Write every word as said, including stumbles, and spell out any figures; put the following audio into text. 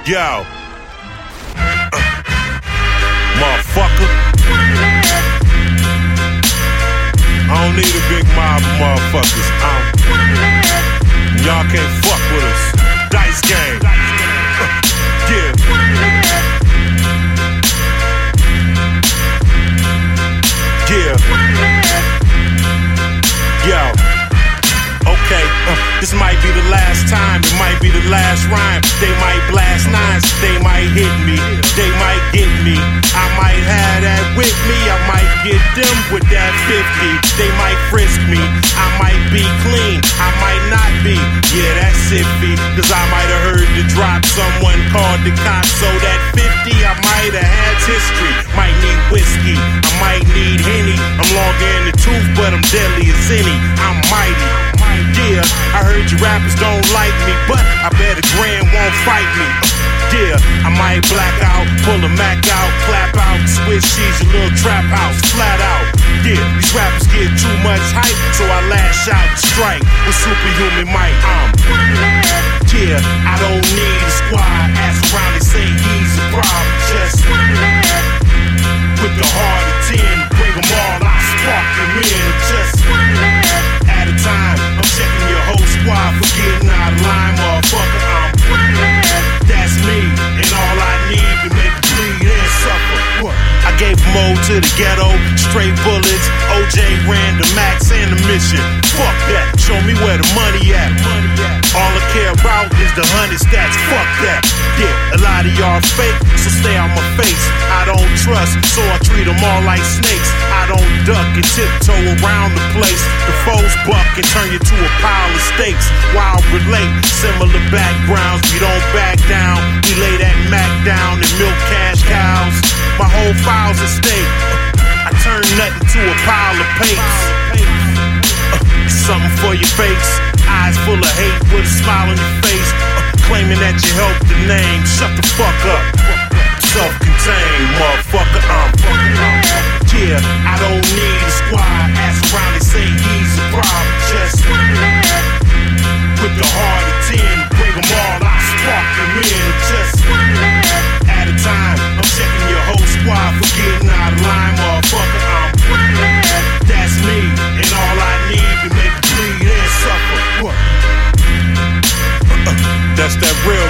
Yo. Uh, motherfucker. I don't need a big mob of motherfuckers. Um, y'all can't fuck with us. Dice game. Uh, yeah. Yeah. Yo. Okay, uh, this might be the last time, it might be the last rhyme. They might blast nines, they might hit me, they might get me. I might have that with me, I might get them with that fifty. They might frisk me, I might be clean, I might not be. Yeah, that's iffy, cause I might have heard the drop. Someone called the cops, so that fifty I might have had history. Might need whiskey, I might need Henny. I'm longer in the tooth, but I'm deadly as any. I'm mighty. Yeah, I heard you rappers don't like me, but I bet a grand won't fight me. Yeah, I might black out, pull a Mac out, clap out, switch cheese, a little trap house, flat out. Yeah, these rappers get too much hype, so I lash out and strike with superhuman might. Um, yeah, I don't need a squad. Ask around and say he's a problem. Just with the heart of ten, bring them all, I spark them in. Just at a time, I'm checking your whole squad for getting out of line, motherfucker. I'm that's me, and all I need to make you bleed and suffer. What? I gave Mo to the ghetto, straight bullets. O J ran the max and the mission. Fuck that, show me where the money at. All I care about is the hundred stacks. Fuck that. Yeah, a lot of y'all fake, so stay out my face. I don't trust, so I treat them all like snakes. I don't duck and tiptoe around the place. The foes buck and turn you to a pile of steaks. While relate, similar backgrounds, we don't back down. We lay that Mac down and milk cash cows. My whole file's at stake. I turn nothing to a pile of papes. Uh, something for your face. Eyes full of hate with a smile on your face. Uh, claiming that you helped the name. Shut the fuck up. Self-contained, motherfucker. I'm yeah, I don't need a squad. Ask around and say he's a problem. Just with the heart of ten, bring them all, I spark them in. Just at a time, I'm checking your whole squad for getting out of line, motherfucker. I'm that's me, and all I need to make you bleed and suffer. What? Uh-uh. That's that real